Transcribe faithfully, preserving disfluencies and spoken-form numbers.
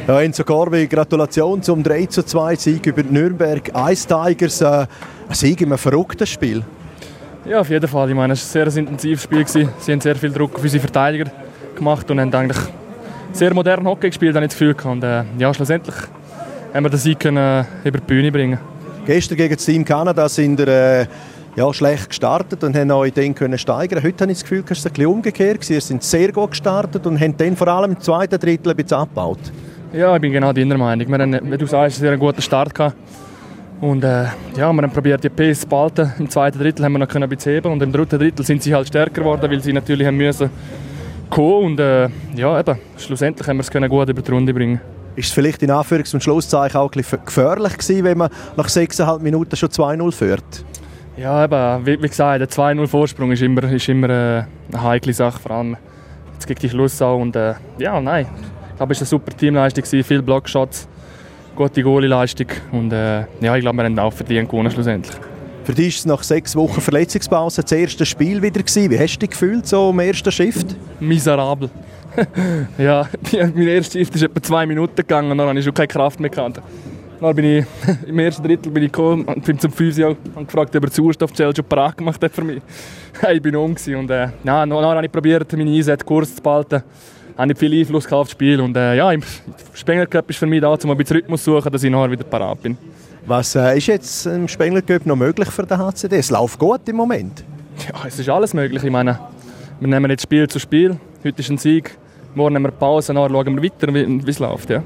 Ja, Enzo Corvi, Gratulation zum drei zu zwei Sieg über die Nürnberg Ice Tigers. Äh, ein Sieg in einem verrückten Spiel. Ja, auf jeden Fall. Ich meine, es war ein sehr intensives Spiel. Sie haben sehr viel Druck auf unsere Verteidiger gemacht und haben eigentlich sehr modernen Hockey gespielt, habe ich das Gefühl. Und äh, ja, schlussendlich haben wir den Sieg können, äh, über die Bühne bringen. Gestern gegen das Team Kanada sind wir äh, ja, schlecht gestartet und haben euch dann können steigern. Heute habe ich das Gefühl, es ist ein bisschen umgekehrt. Sie sind sehr gut gestartet und haben dann vor allem im zweiten Drittel ein bisschen abgebaut. Ja, ich bin genau deiner Meinung. Wir haben, wie du sagst, einen sehr guten Start gehabt. Und äh, ja, wir haben probiert, die Pace zu behalten. Im zweiten Drittel haben wir noch ein bisschen heben und im dritten Drittel sind sie halt stärker geworden, weil sie natürlich haben müssen kommen. Und äh, ja, eben, schlussendlich haben wir es können gut über die Runde bringen. Ist es vielleicht in Anführungs- und Schlusszeichen auch ein bisschen gefährlich gewesen, wenn man nach sechseinhalb Minuten schon zwei null führt? Ja, eben, wie, wie gesagt, der zwei null Vorsprung ist immer, ist immer äh, eine heikle Sache, vor allem jetzt gegen die Schlussau. Und äh, ja, nein, ich glaube, es war eine super Teamleistung, viele Blockshots, gute Goalie-Leistung und äh, ja, ich glaube, wir haben auch verdient gewonnen schlussendlich. Für dich war es nach sechs Wochen Verletzungspause das erste Spiel wieder gewesen. Wie hast du dich gefühlt so im ersten Shift? Miserabel. Ja, mein erster Shift ist etwa zwei Minuten gegangen und dann hatte ich schon keine Kraft mehr gehabt. Dann bin ich im ersten Drittel bin ich gekommen und bin zum Physio und gefragt, ob er Sauerstoffzelt schon parat gemacht hat für mich. Ich bin um und äh, ja, dann habe ich probiert, meine Einsätze kurz zu behalten. Ich habe nicht viel Einfluss auf das Spiel und äh, ja, im Spengler Cup ist für mich da, um ein bisschen Rhythmus zu suchen, dass ich nachher wieder parat bin. Was äh, ist jetzt im Spengler Cup noch möglich für den H C D? Es läuft gut im Moment. Ja, es ist alles möglich. Ich meine, wir nehmen jetzt Spiel zu Spiel. Heute ist ein Sieg, morgen nehmen wir Pause, dann schauen wir weiter, wie es läuft. Ja.